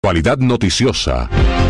Actualidad noticiosa.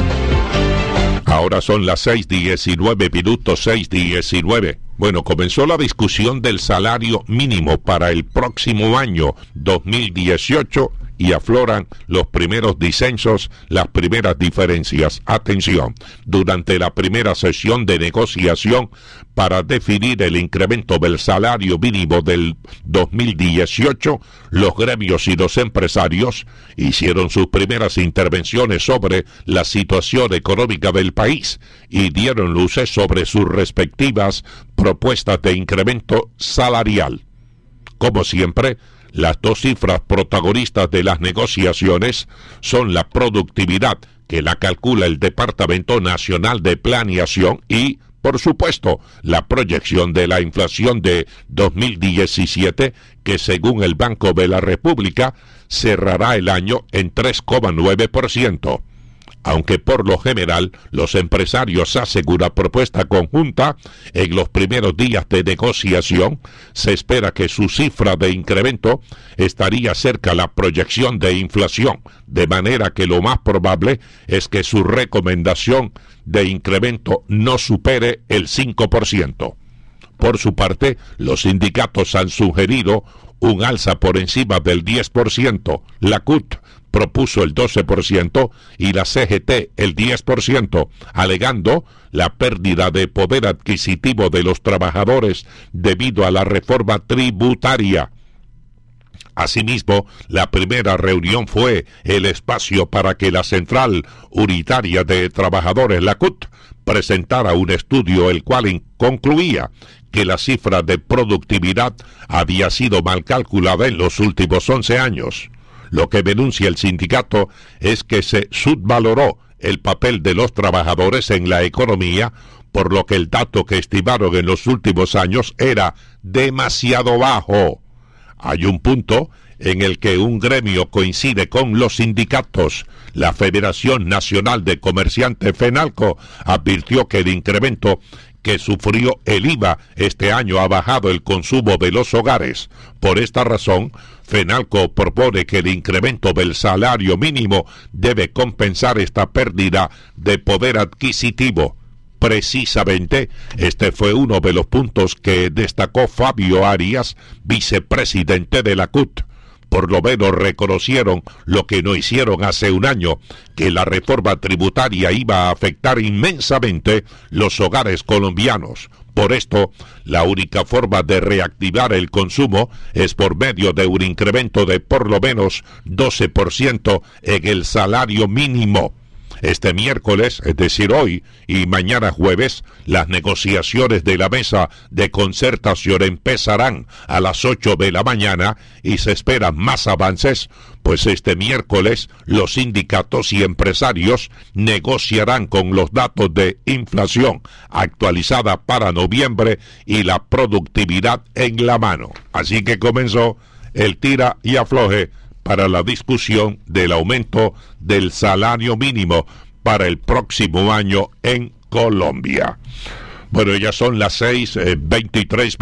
Ahora son las 6:19, 6:19. Bueno, comenzó la discusión del salario mínimo para el próximo año 2018 y afloran los primeros disensos, las primeras diferencias. Atención, durante la primera sesión de negociación para definir el incremento del salario mínimo del 2018, los gremios y los empresarios hicieron sus primeras intervenciones sobre la situación económica del país y dieron luces sobre sus respectivas propuestas de incremento salarial. Como siempre, las dos cifras protagonistas de las negociaciones son la productividad, que la calcula el Departamento Nacional de Planeación, y, por supuesto, la proyección de la inflación de 2017, que según el Banco de la República cerrará el año en 3,9%. Aunque por lo general los empresarios hacen una propuesta conjunta, en los primeros días de negociación se espera que su cifra de incremento estaría cerca a la proyección de inflación, de manera que lo más probable es que su recomendación de incremento no supere el 5%. Por su parte, los sindicatos han sugerido un alza por encima del 10%, la CUT propuso el 12% y la CGT el 10%, alegando la pérdida de poder adquisitivo de los trabajadores debido a la reforma tributaria. Asimismo, la primera reunión fue el espacio para que la Central Unitaria de Trabajadores, la CUT, presentara un estudio el cual concluía que la cifra de productividad había sido mal calculada en los últimos 11 años. Lo que denuncia el sindicato es que se subvaloró el papel de los trabajadores en la economía, por lo que el dato que estimaron en los últimos años era demasiado bajo. Hay un punto en el que un gremio coincide con los sindicatos. La Federación Nacional de Comerciantes, FENALCO, advirtió que el incremento que sufrió el IVA este año ha bajado el consumo de los hogares. Por esta razón, FENALCO propone que el incremento del salario mínimo debe compensar esta pérdida de poder adquisitivo. Precisamente, este fue uno de los puntos que destacó Fabio Arias, vicepresidente de la CUT. Por lo menos reconocieron lo que no hicieron hace un año, que la reforma tributaria iba a afectar inmensamente los hogares colombianos. Por esto, la única forma de reactivar el consumo es por medio de un incremento de por lo menos 12% en el salario mínimo. Este miércoles, es decir hoy y mañana jueves, las negociaciones de la mesa de concertación empezarán a las 8 de la mañana y se esperan más avances, pues este miércoles los sindicatos y empresarios negociarán con los datos de inflación actualizada para noviembre y la productividad en la mano. Así que comenzó el tira y afloje para la discusión del aumento del salario mínimo para el próximo año en Colombia. Bueno, ya son las 6:23.